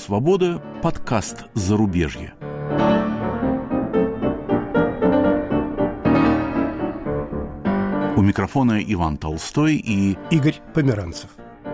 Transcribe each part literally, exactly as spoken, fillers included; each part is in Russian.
свобода» – подкаст «Зарубежье». У микрофона Иван Толстой и Игорь Померанцев.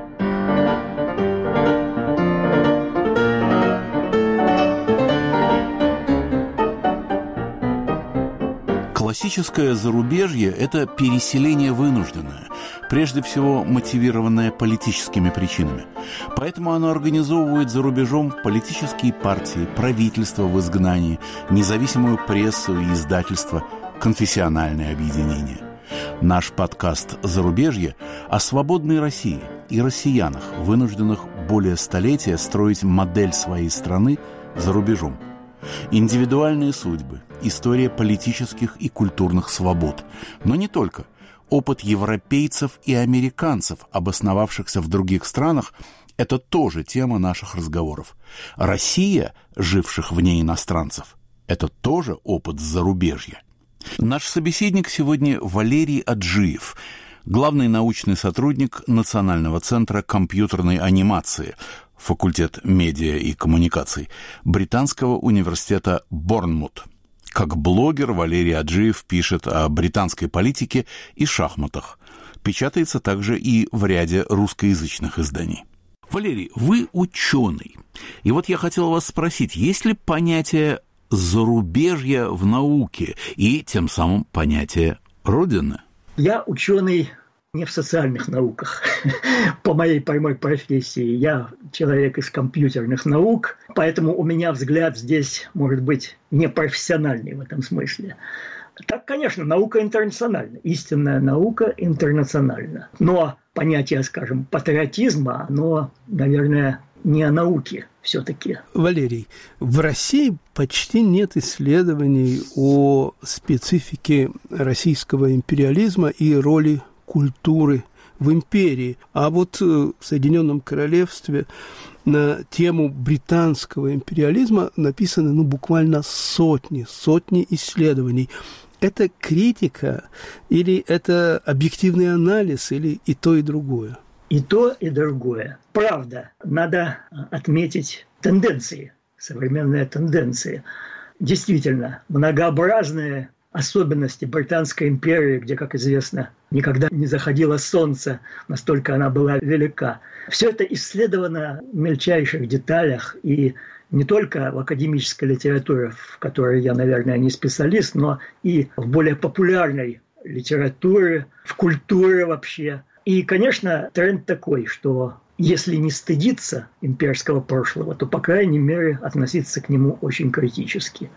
Классическое зарубежье – это переселение вынужденное, прежде всего мотивированное политическими причинами. Поэтому оно организовывает за рубежом политические партии, правительства в изгнании, независимую прессу и издательства, конфессиональные объединения. Наш подкаст «Зарубежье» о свободной России и россиянах, вынужденных более столетия строить модель своей страны за рубежом. Индивидуальные судьбы, история политических и культурных свобод. Но не только. Опыт европейцев и американцев, обосновавшихся в других странах, это тоже тема наших разговоров. Россия, живших вне иностранцев, это тоже опыт зарубежья. Наш собеседник сегодня Валерий Аджиев, главный научный сотрудник Национального центра компьютерной анимации, факультет медиа и коммуникаций, Британского университета Борнмут. Как блогер Валерий Аджиев пишет о британской политике и шахматах. Печатается также и в ряде русскоязычных изданий. Валерий, вы ученый. И вот я хотел вас спросить, есть ли понятие зарубежья в науке и тем самым понятие Родины? Я ученый не в социальных науках, по моей прямой профессии. Я человек из компьютерных наук, поэтому у меня взгляд здесь может быть непрофессиональный в этом смысле. Так, конечно, наука интернациональна, истинная наука интернациональна. Но понятие, скажем, патриотизма, оно, наверное, не о науке все-таки. Валерий, в России почти нет исследований о специфике российского империализма и роли культуры в империи. А вот в Соединенном Королевстве на тему британского империализма написаны ну, буквально сотни, сотни исследований. Это критика или это объективный анализ, или и то, и другое? И то, и другое. Правда, надо отметить тенденции, современные тенденции. Действительно, многообразные особенности Британской империи, где, как известно, никогда не заходило солнце, настолько она была велика. Все это исследовано в мельчайших деталях, и не только в академической литературе, в которой я, наверное, не специалист, но и в более популярной литературе, в культуре вообще. И, конечно, тренд такой, что если не стыдиться имперского прошлого, то, по крайней мере, относиться к нему очень критически.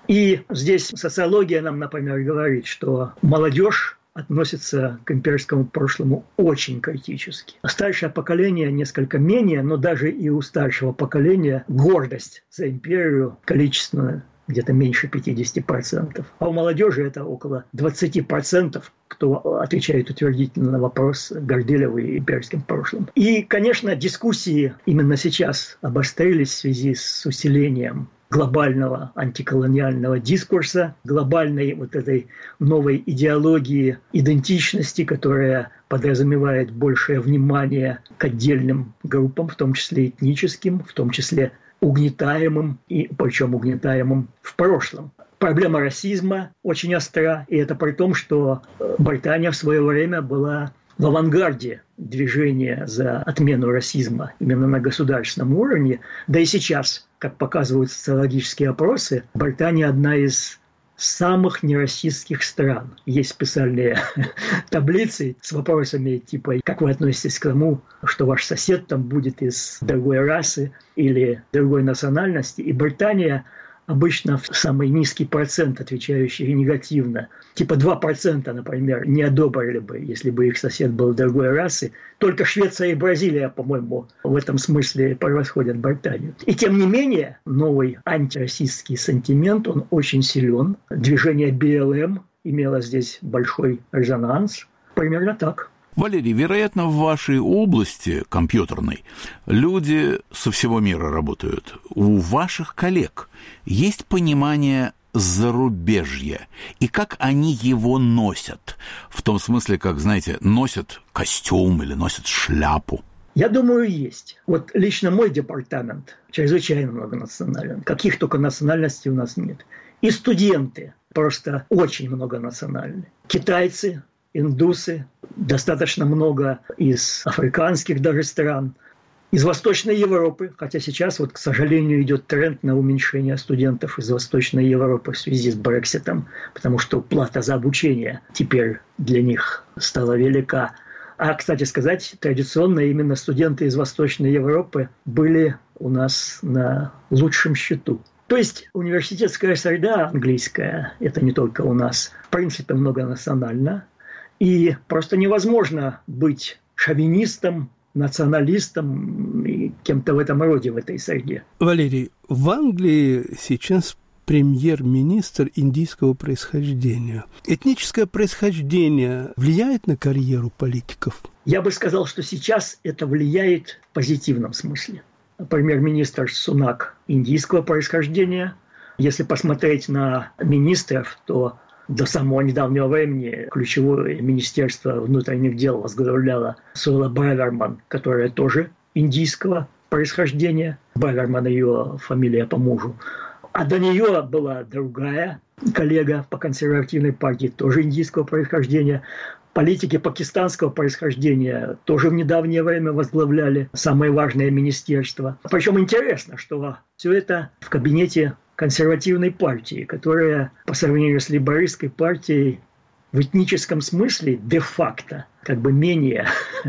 И здесь социология нам, например, говорит, что молодежь относится к имперскому прошлому очень критически. Старшее поколение несколько менее, но даже и у старшего поколения гордость за империю количественная где-то меньше пятьдесят процентов. А у молодежи это около двадцать процентов, кто отвечает утвердительно на вопрос, гордили вы имперским прошлым. И, конечно, дискуссии именно сейчас обострились в связи с усилением глобального антиколониального дискурса, глобальной вот этой новой идеологии идентичности, которая подразумевает большее внимание к отдельным группам, в том числе этническим, в том числе угнетаемым, и причем угнетаемым в прошлом. Проблема расизма очень остра, и это при том, что Британия в свое время была в авангарде движения за отмену расизма именно на государственном уровне. Да и сейчас, как показывают социологические опросы, Британия одна из самых нерасистских стран. Есть специальные таблицы с вопросами типа «Как вы относитесь к тому, что ваш сосед там будет из другой расы или другой национальности?» И Британия обычно самый низкий процент, отвечающий негативно. Типа два процента, например, не одобрили бы, если бы их сосед был другой расы. Только Швеция и Бразилия, по-моему, в этом смысле превосходят Британию. И тем не менее, новый антироссийский сентимент, он очень силен. Движение би эл эм имело здесь большой резонанс. Примерно так. Валерий, вероятно, в вашей области компьютерной люди со всего мира работают. У ваших коллег есть понимание зарубежья и как они его носят? В том смысле, как, знаете, носят костюм или носят шляпу. Я думаю, есть. Вот лично мой департамент чрезвычайно многонационален. Каких только национальностей у нас нет. И студенты просто очень многонациональны. Китайцы, индусы, достаточно много из африканских даже стран, из Восточной Европы, хотя сейчас, вот, к сожалению, идет тренд на уменьшение студентов из Восточной Европы в связи с Брекситом, потому что плата за обучение теперь для них стала велика. А, кстати сказать, традиционно именно студенты из Восточной Европы были у нас на лучшем счету. То есть университетская среда английская, это не только у нас, в принципе, многонациональна. И просто невозможно быть шовинистом, националистом и кем-то в этом роде в этой среде. Валерий, в Англии сейчас премьер-министр индийского происхождения. Этническое происхождение влияет на карьеру политиков? Я бы сказал, что сейчас это влияет в позитивном смысле. Премьер-министр Сунак индийского происхождения. Если посмотреть на министров, то до самого недавнего времени ключевое министерство внутренних дел возглавляла Сула Браверман, которая тоже индийского происхождения. Браверман ее фамилия по мужу. А до нее была другая коллега по консервативной партии, тоже индийского происхождения. Политики пакистанского происхождения тоже в недавнее время возглавляли самое важное министерство. Причем интересно, что все это в кабинете консервативной партии, которая по сравнению с лейбористской партией в этническом смысле де-факто как бы менее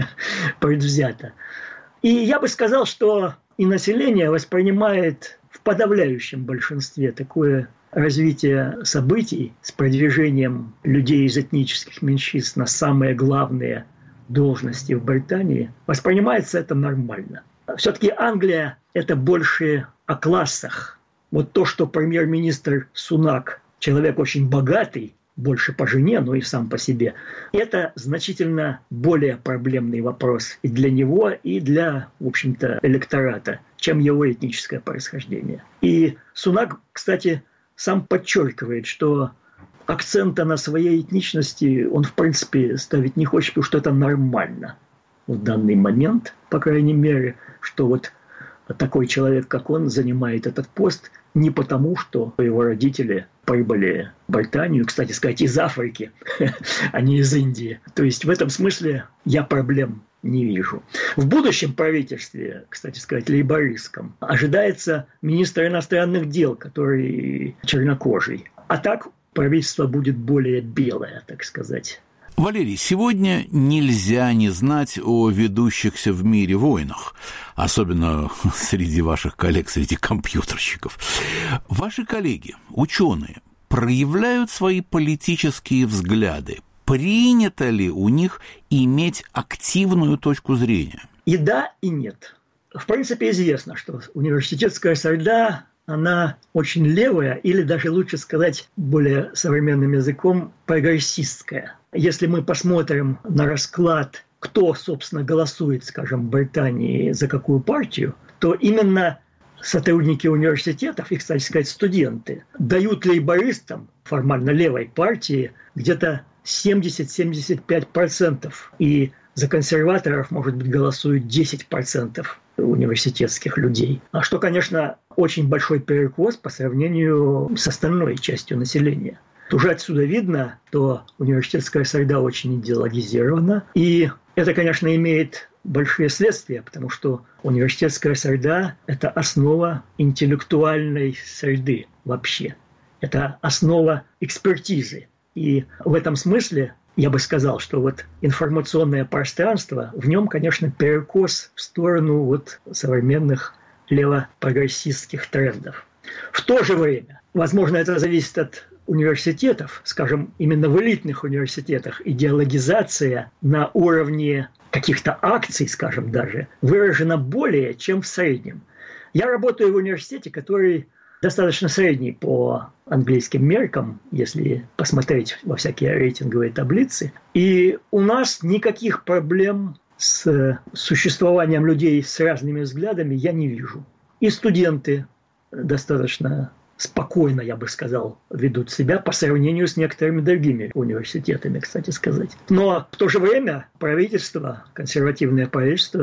предвзята. И я бы сказал, что и население воспринимает в подавляющем большинстве такое развитие событий с продвижением людей из этнических меньшинств на самые главные должности в Британии, воспринимается это нормально. Все-таки Англия – это больше о классах. Вот то, что премьер-министр Сунак, человек очень богатый, больше по жене, но и сам по себе, это значительно более проблемный вопрос и для него, и для, в общем-то, электората, чем его этническое происхождение. И Сунак, кстати, сам подчеркивает, что акцента на своей этничности он, в принципе, ставить не хочет, потому что это нормально в данный момент, по крайней мере, что вот такой человек, как он, занимает этот пост не потому, что его родители прибыли в Британию, кстати сказать, из Африки, а не из Индии. То есть в этом смысле я проблем не вижу. В будущем правительстве, кстати сказать, лейбористском, ожидается министр иностранных дел, который чернокожий. А так правительство будет более белое, так сказать. Валерий, сегодня нельзя не знать о ведущихся в мире войнах, особенно среди ваших коллег, среди компьютерщиков. Ваши коллеги, ученые, проявляют свои политические взгляды. Принято ли у них иметь активную точку зрения? И да, и нет. В принципе, известно, что университетская среда, она очень левая, или даже лучше сказать более современным языком, прогрессистская. Если мы посмотрим на расклад, кто, собственно, голосует, скажем, в Британии за какую партию, то именно сотрудники университетов и, кстати сказать, студенты дают лейбористам, формально левой партии, где-то семьдесят-семьдесят пять процентов. И за консерваторов, может быть, голосуют десять процентов университетских людей. А что, конечно, очень большой перекос по сравнению с остальной частью населения. Уже отсюда видно, что университетская среда очень идеологизирована. И это, конечно, имеет большие следствия, потому что университетская среда – это основа интеллектуальной среды вообще. Это основа экспертизы. И в этом смысле я бы сказал, что вот информационное пространство, в нем, конечно, перекос в сторону вот современных левопрогрессистских трендов. В то же время, возможно, это зависит от университетов, скажем, именно в элитных университетах идеологизация на уровне каких-то акций, скажем, даже, выражена более, чем в среднем. Я работаю в университете, который достаточно средний по английским меркам, если посмотреть во всякие рейтинговые таблицы. И у нас никаких проблем с существованием людей с разными взглядами я не вижу. И студенты достаточно спокойно, я бы сказал, ведут себя по сравнению с некоторыми другими университетами, кстати сказать. Но в то же время правительство, консервативное правительство,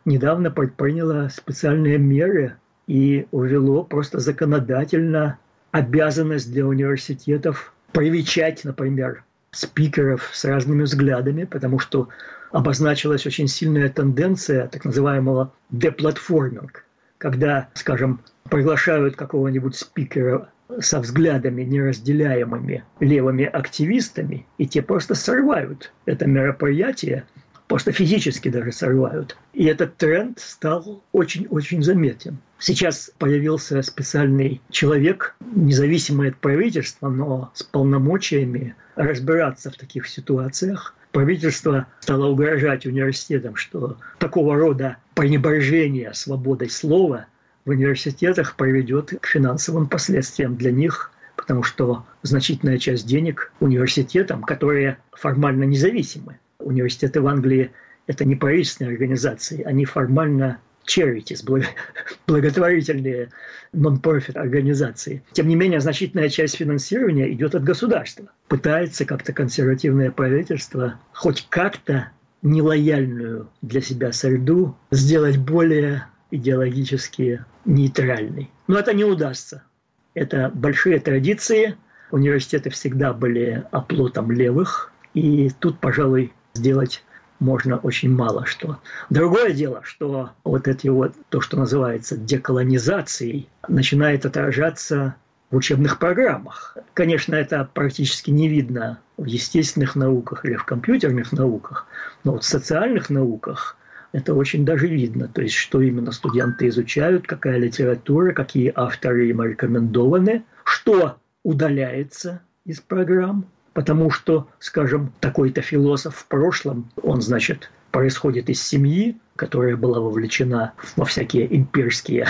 недавно предприняло специальные меры и ввело просто законодательно обязанность для университетов привечать, например, спикеров с разными взглядами, потому что обозначилась очень сильная тенденция так называемого деплатформинг, когда, скажем, приглашают какого-нибудь спикера со взглядами, неразделяемыми левыми активистами, и те просто срывают это мероприятие, просто физически даже срывают. И этот тренд стал очень-очень заметен. Сейчас появился специальный человек, независимый от правительства, но с полномочиями разбираться в таких ситуациях. Правительство стало угрожать университетам, что такого рода пренебрежение свободой слова в университетах приведет к финансовым последствиям для них, потому что значительная часть денег университетам, которые формально независимы. Университеты в Англии – это не правительственные организации, они формально charities, благотворительные non-profit организации. Тем не менее, значительная часть финансирования идет от государства. Пытается как-то консервативное правительство хоть как-то нелояльную для себя среду сделать более идеологически нейтральной. Но это не удастся. Это большие традиции. Университеты всегда были оплотом левых. И тут, пожалуй, сделать можно очень мало что. Другое дело, что вот эти вот, то, что называется деколонизацией, начинает отражаться в учебных программах. Конечно, это практически не видно в естественных науках или в компьютерных науках, но вот в социальных науках это очень даже видно. То есть, что именно студенты изучают, какая литература, какие авторы им рекомендованы, что удаляется из программ. Потому что, скажем, такой-то философ в прошлом, он, значит, происходит из семьи, которая была вовлечена во всякие имперские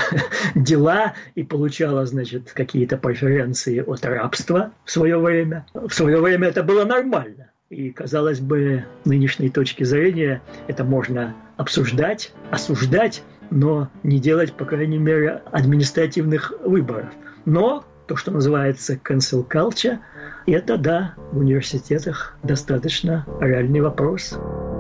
дела и получала, значит, какие-то преференции от рабства в свое время. В свое время это было нормально. И, казалось бы, с нынешней точки зрения это можно обсуждать, осуждать, но не делать, по крайней мере, административных выборов. Но то, что называется cancel culture, это, да, в университетах достаточно реальный вопрос.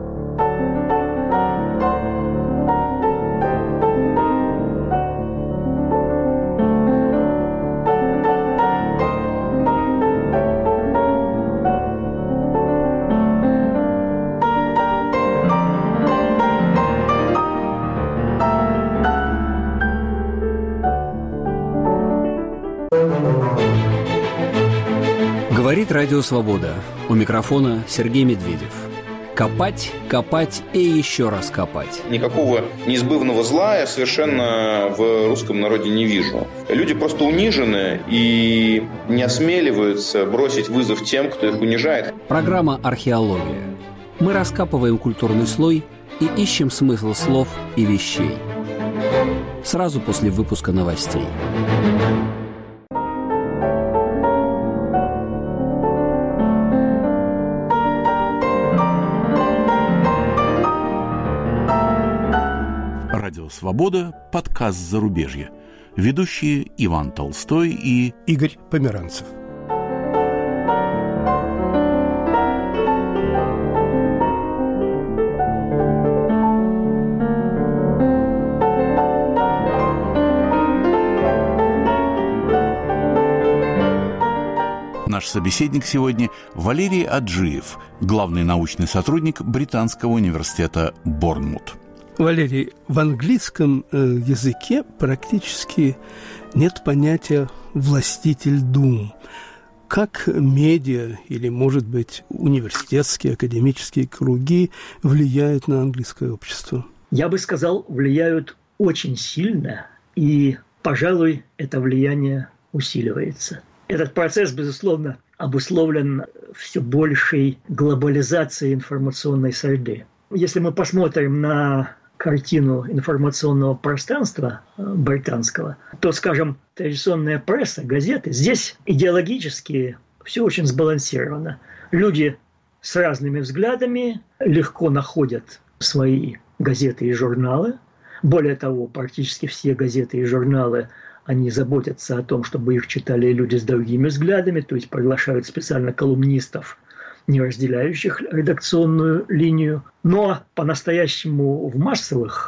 Говорит Радио Свобода. У микрофона Сергей Медведев. Копать, копать и еще раз копать. Никакого неизбывного зла я совершенно в русском народе не вижу. Люди просто унижены и не осмеливаются бросить вызов тем, кто их унижает. Программа «Археология». Мы раскапываем культурный слой и ищем смысл слов и вещей. Сразу после выпуска новостей. Радио «Свобода», подкаст «Зарубежье». Ведущие Иван Толстой и Игорь Померанцев. Наш собеседник сегодня Валерий Аджиев, главный научный сотрудник Британского университета Борнмут. Валерий, в английском языке практически нет понятия «властитель дум». Как медиа или, может быть, университетские, академические круги влияют на английское общество? Я бы сказал, влияют очень сильно, и, пожалуй, это влияние усиливается. Этот процесс, безусловно, обусловлен все большей глобализацией информационной среды. Если мы посмотрим на картину информационного пространства британского, то, скажем, традиционная пресса, газеты, здесь идеологически все очень сбалансировано. Люди с разными взглядами легко находят свои газеты и журналы. Более того, практически все газеты и журналы, они заботятся о том, чтобы их читали люди с другими взглядами, то есть приглашают специально колумнистов, не разделяющих редакционную линию. Но по-настоящему в массовых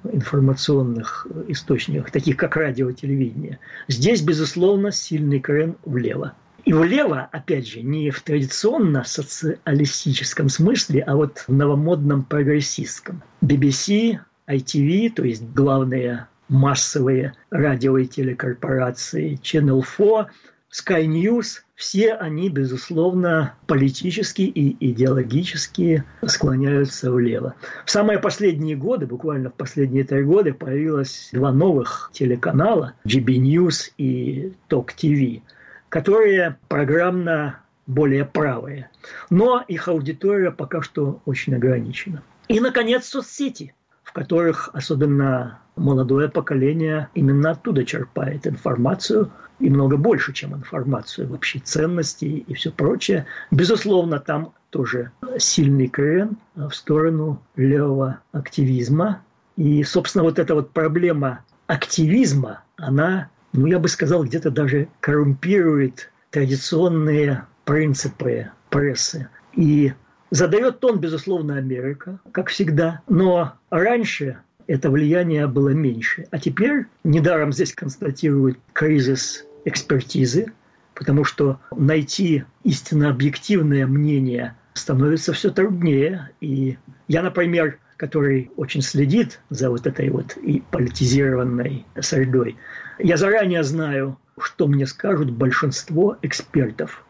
информационных источниках, таких как радио и телевидение, здесь, безусловно, сильный крен влево. И влево, опять же, не в традиционно социалистическом смысле, а вот в новомодном прогрессистском. би би си, ай ти ви, то есть главные массовые радио- и телекорпорации, Channel четыре, Sky News, все они, безусловно, политически и идеологически склоняются влево. В самые последние годы, буквально в последние три года, появилось два новых телеканала, джи би News и Ток ти ви, которые программно более правые. Но их аудитория пока что очень ограничена. И, наконец, соцсети, в которых особенно молодое поколение именно оттуда черпает информацию, и много больше, чем информацию, вообще ценности и все прочее. Безусловно, там тоже сильный крен в сторону левого активизма. И, собственно, вот эта вот проблема активизма, она, ну, я бы сказал, где-то даже коррумпирует традиционные принципы прессы. И задает тон, безусловно, Америка, как всегда. Но раньше это влияние было меньше. А теперь, недаром здесь констатируют кризис экспертизы, потому что найти истинно объективное мнение становится все труднее. И я, например, который очень следит за вот этой вот и политизированной средой, я заранее знаю, что мне скажут большинство экспертов.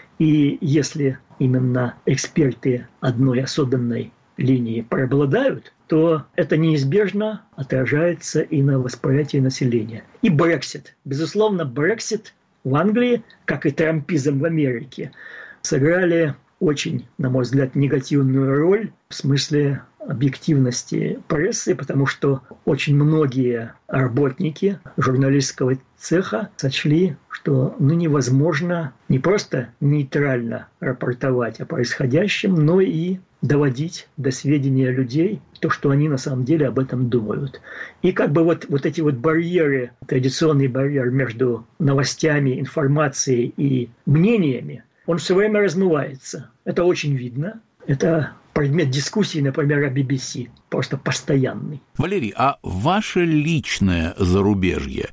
И если именно эксперты одной особенной линии преобладают, то это неизбежно отражается и на восприятии населения. И Брексит. Безусловно, Брексит в Англии, как и трампизм в Америке, сыграли очень, на мой взгляд, негативную роль в смысле объективности прессы, потому что очень многие работники журналистского цеха сочли, что ну, невозможно не просто нейтрально рапортовать о происходящем, но и доводить до сведения людей то, что они на самом деле об этом думают. И как бы вот, вот эти вот барьеры, традиционный барьер между новостями, информацией и мнениями, он все время размывается. Это очень видно. Это предмет дискуссии, например, о би би си, просто постоянный. Валерий, а ваше личное зарубежье,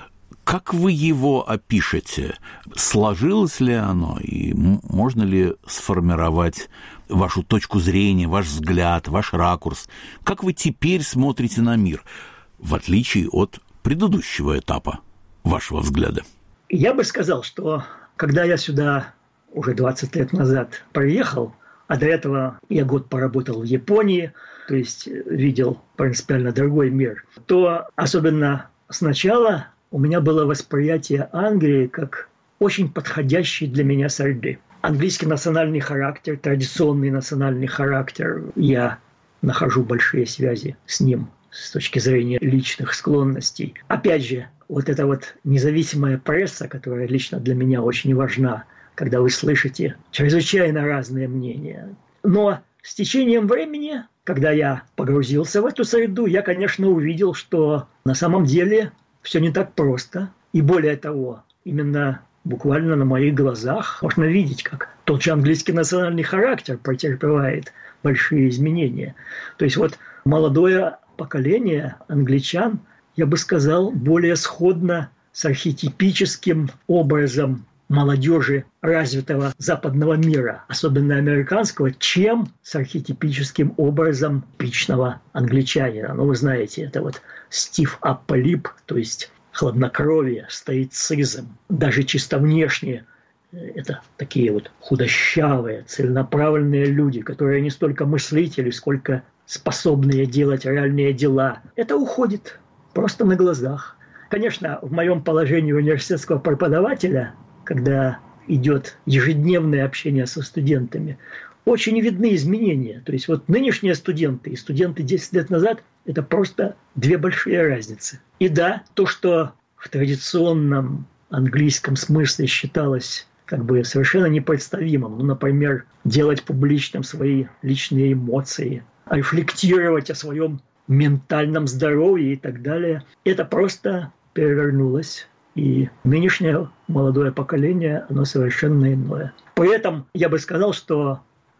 как вы его опишете? Сложилось ли оно? И можно ли сформировать вашу точку зрения, ваш взгляд, ваш ракурс? Как вы теперь смотрите на мир, в отличие от предыдущего этапа вашего взгляда? Я бы сказал, что когда я сюда уже двадцать лет назад приехал, а до этого я год поработал в Японии, то есть видел принципиально другой мир, то особенно сначала у меня было восприятие Англии как очень подходящей для меня среды. Английский национальный характер, традиционный национальный характер, я нахожу большие связи с ним с точки зрения личных склонностей. Опять же, вот эта вот независимая пресса, которая лично для меня очень важна, когда вы слышите чрезвычайно разные мнения. Но с течением времени, когда я погрузился в эту среду, я, конечно, увидел, что на самом деле все не так просто. И более того, именно буквально на моих глазах можно видеть, как тот же английский национальный характер претерпевает большие изменения. То есть вот молодое поколение англичан, я бы сказал, более сходно с архетипическим образом молодежи развитого западного мира, особенно американского, чем с архетипическим образом типичного англичанина. Ну, вы знаете, это вот stiff upper lip, то есть хладнокровие, стоицизм, даже чисто внешне. Это такие вот худощавые, целенаправленные люди, которые не столько мыслители, сколько способные делать реальные дела. Это уходит просто на глазах. Конечно, в моем положении университетского преподавателя, когда идет ежедневное общение со студентами, очень видны изменения. То есть вот нынешние студенты и студенты десять лет назад – это просто две большие разницы. И да, то, что в традиционном английском смысле считалось как бы совершенно непредставимым, ну, например, делать публичным свои личные эмоции, рефлектировать о своем ментальном здоровье и так далее, это просто перевернулось. И нынешнее молодое поколение, оно совершенно иное. При этом я бы сказал, что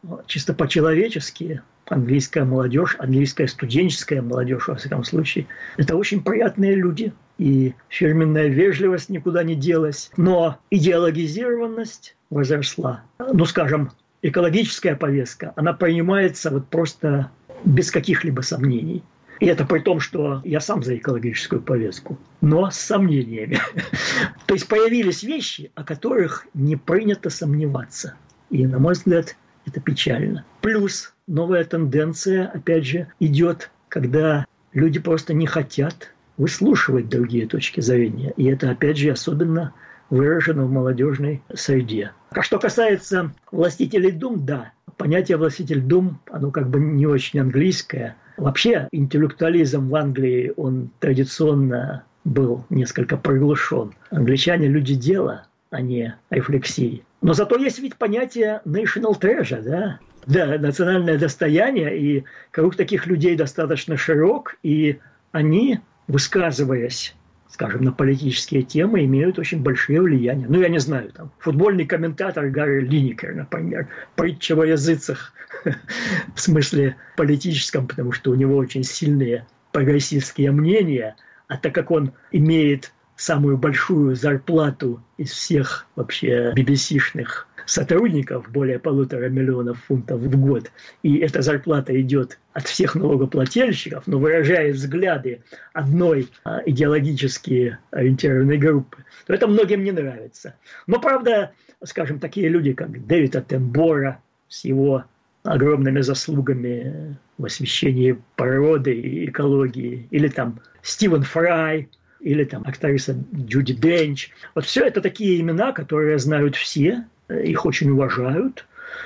чисто по-человечески английская молодежь, английская студенческая молодежь, во всяком случае, это очень приятные люди. И фирменная вежливость никуда не делась. Но идеологизированность возросла. Ну, скажем, экологическая повестка, она принимается вот просто без каких-либо сомнений. И это при том, что я сам за экологическую повестку, но с сомнениями. То есть появились вещи, о которых не принято сомневаться. И, на мой взгляд, это печально. Плюс новая тенденция, опять же, идет, когда люди просто не хотят выслушивать другие точки зрения. И это, опять же, особенно выражено в молодежной среде. А что касается властителей дум, да, понятие властитель дум, оно как бы не очень английское. Вообще интеллектуализм в Англии, он традиционно был несколько приглушен. Англичане – люди дела, а не рефлексии. Но зато есть ведь понятие national treasure, да? Да, национальное достояние, и круг таких людей достаточно широк, и они, высказываясь, скажем, на политические темы, имеют очень большие влияния. Ну, я не знаю, там, футбольный комментатор Гарри Линекер, например, притча во языцах, в смысле политическом, потому что у него очень сильные прогрессивские мнения, а так как он имеет самую большую зарплату из всех вообще би би си-шных сотрудников, более полутора миллионов фунтов в год, и эта зарплата идет от всех налогоплательщиков, но выражает взгляды одной а, идеологически ориентированной группы, то это многим не нравится. Но, правда, скажем, такие люди, как Дэвид Аттенбора с его огромными заслугами в освещении природы и экологии, или там Стивен Фрай, или там актриса Джуди Денч. Вот все это такие имена, которые знают все, их очень уважают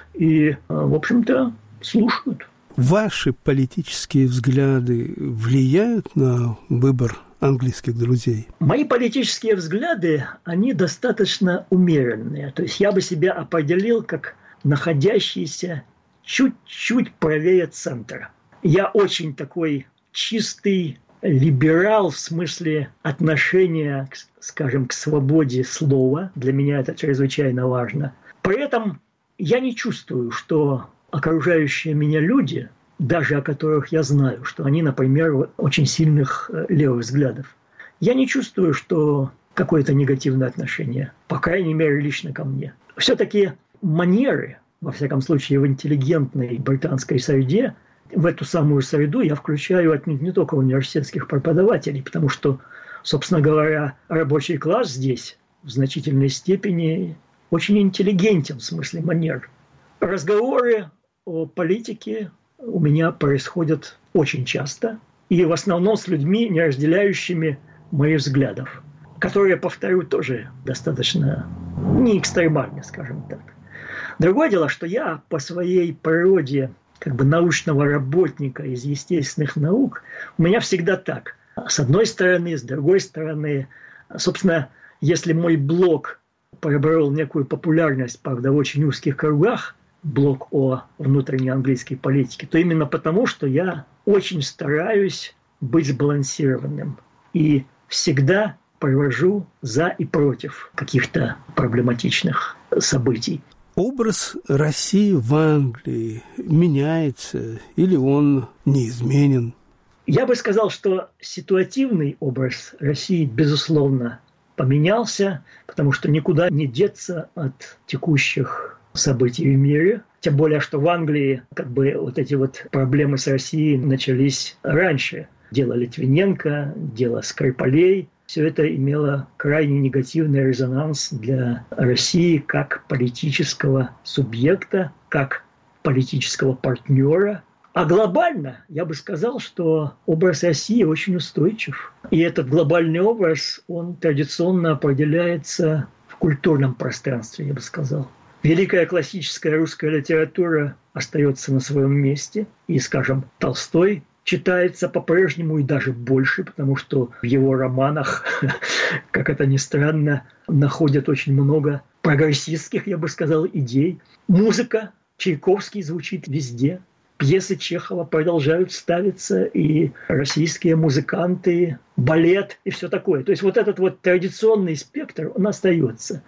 и, в общем-то, слушают. Ваши политические взгляды влияют на выбор английских друзей? Мои политические взгляды, они достаточно умеренные. То есть я бы себя определил как находящийся чуть-чуть правее центра. Я очень такой чистый либерал в смысле отношения, скажем, к свободе слова. Для меня это чрезвычайно важно. При этом я не чувствую, что окружающие меня люди, даже о которых я знаю, что они, например, очень сильных левых взглядов, я не чувствую, что какое-то негативное отношение, по крайней мере, лично ко мне. Все-таки манеры, во всяком случае, в интеллигентной британской среде, в эту самую среду я включаю отнюдь не только университетских преподавателей, потому что, собственно говоря, рабочий класс здесь в значительной степени очень интеллигентен в смысле манер. Разговоры о политике у меня происходят очень часто, и в основном с людьми, не разделяющими моих взглядов, которые, повторю, тоже достаточно не экстремальны, скажем так. Другое дело, что я по своей природе как бы научного работника из естественных наук, у меня всегда так. С одной стороны, с другой стороны. Собственно, если мой блог приобрел некую популярность, правда, в очень узких кругах, блог о внутренней английской политике, то именно потому, что я очень стараюсь быть сбалансированным и всегда привожу за и против каких-то проблематичных событий. Образ России в Англии меняется или он неизменен? Я бы сказал, что ситуативный образ России, безусловно, поменялся, потому что никуда не деться от текущих событий в мире. Тем более, что в Англии как бы вот эти вот проблемы с Россией начались раньше. Дело Литвиненко, дело Скрипалей. Все это имело крайне негативный резонанс для России как политического субъекта, как политического партнера. А глобально я бы сказал, что образ России очень устойчив. И этот глобальный образ, он традиционно определяется в культурном пространстве, я бы сказал. Великая классическая русская литература остается на своем месте. И, скажем, Толстой читается по-прежнему и даже больше, потому что в его романах, как это ни странно, находят очень много прогрессистских, я бы сказал, идей. Музыка, Чайковский звучит везде. Пьесы Чехова продолжают ставиться, и российские музыканты, балет и все такое. То есть вот этот вот традиционный спектр, он остается.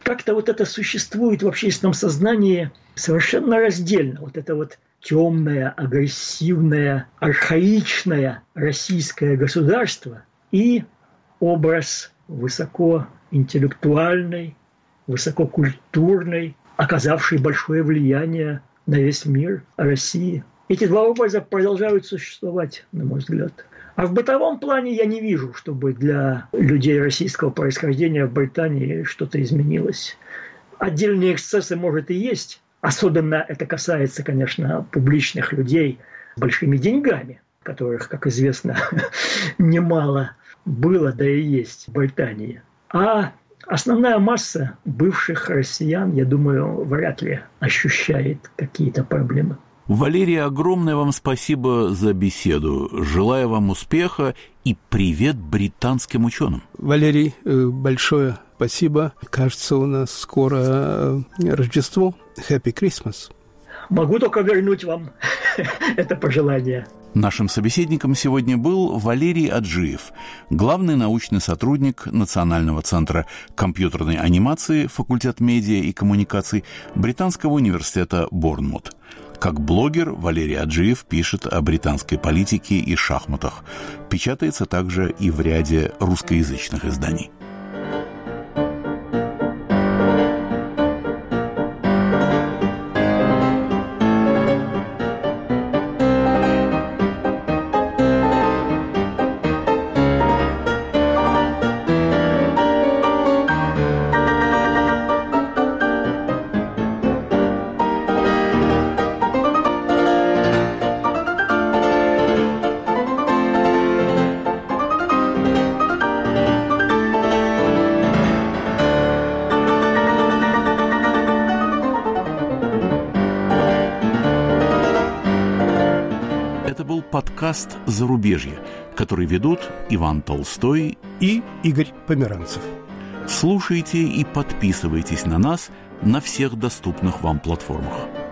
как-то вот это существует в общественном сознании совершенно раздельно. Вот это вот темное, агрессивное, архаичное российское государство и образ высокоинтеллектуальной, высококультурной, оказавшей большое влияние на весь мир России. Эти два образа продолжают существовать, на мой взгляд. А в бытовом плане я не вижу, чтобы для людей российского происхождения в Британии что-то изменилось. Отдельные эксцессы, может, и есть. Особенно это касается, конечно, публичных людей с большими деньгами, которых, как известно, немало было, да и есть в Британии. А основная масса бывших россиян, я думаю, вряд ли ощущает какие-то проблемы. Валерий, огромное вам спасибо за беседу. Желаю вам успеха и привет британским ученым. Валерий, большое спасибо. Кажется, у нас скоро Рождество. Happy Christmas. Могу только вернуть вам это пожелание. Нашим собеседником сегодня был Валерий Аджиев, главный научный сотрудник Национального центра компьютерной анимации, факультет медиа и коммуникаций Британского университета Борнмут. Как блогер Валерий Аджиев пишет о британской политике и шахматах. Печатается также и в ряде русскоязычных изданий. Подкаст «Зарубежье», который ведут Иван Толстой и Игорь Померанцев. Слушайте и подписывайтесь на нас на всех доступных вам платформах.